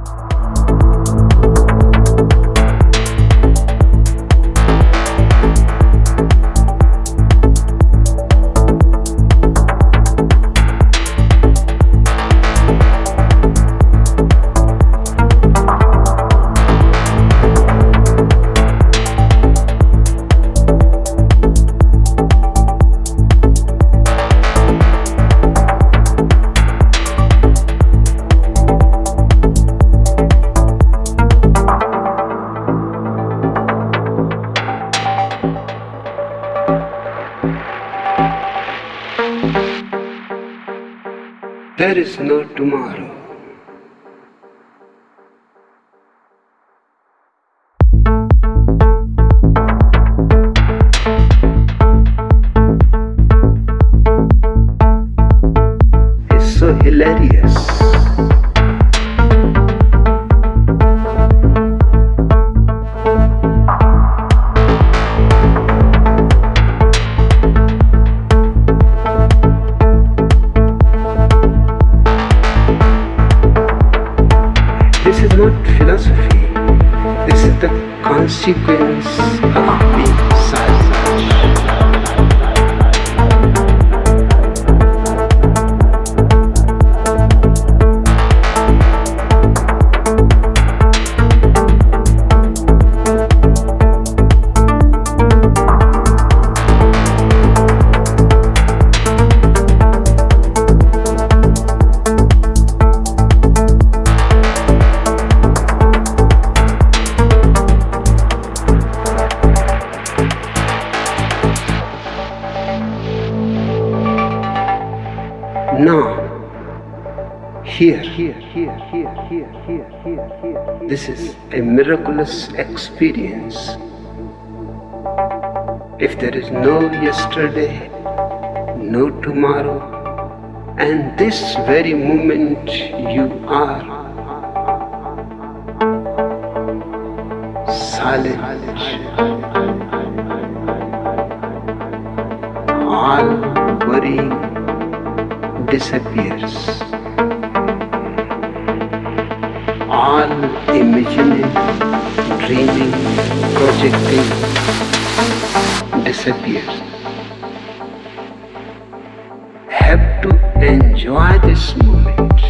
There is no tomorrow. It's so hilarious. This is not philosophy. This is the consequence of being silent. Now, here, this is a miraculous experience. If there is no yesterday, no tomorrow, and this very moment you are silent, all worrying disappears. All imagining, dreaming, projecting disappears. Have to enjoy this moment.